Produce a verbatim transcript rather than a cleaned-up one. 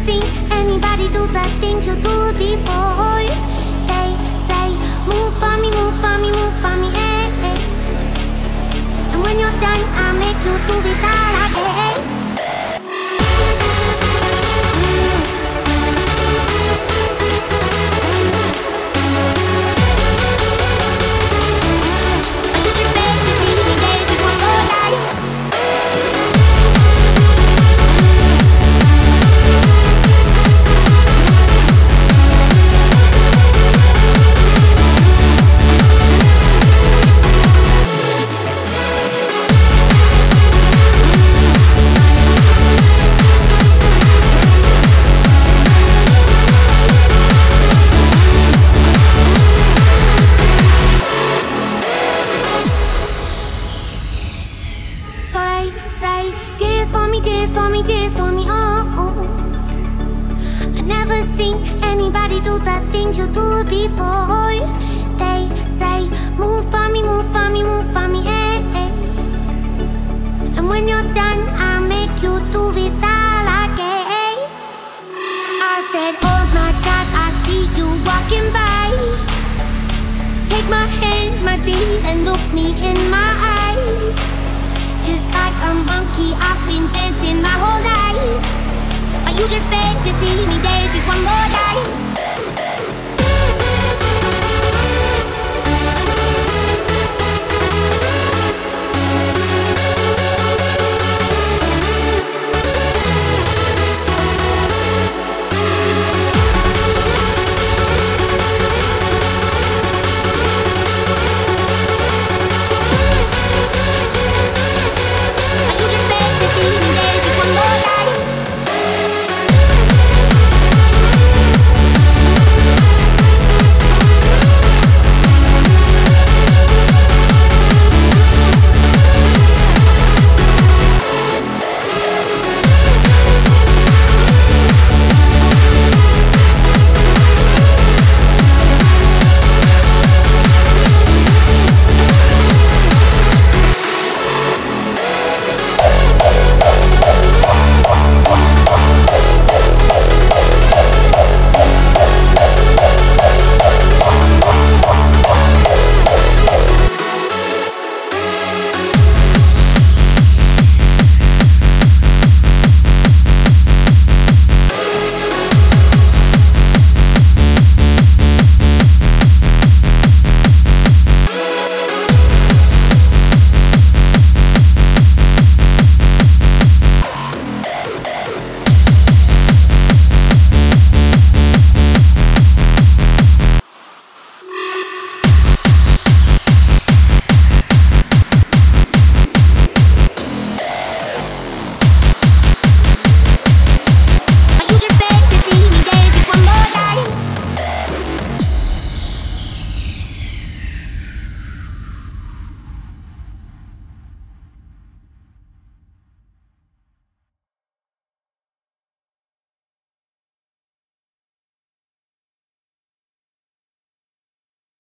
seen anybody do the things you do before. They say, move for me, move for me, move for me, eh, eh. And when you're done, I'll make you do it all again. So they say, dance for me, dance for me, dance for me, oh, oh. I never seen anybody do the things you do before. They say, move for me, move for me, move for me, eh, eh. And when you're done, I'll make you do it all again. I said, oh my God, I see you walking by. Take my hands, my dear, and look me in my eyes. Just like a monkey, I've been dancing my whole life. But you just beg to see me dance just one more time.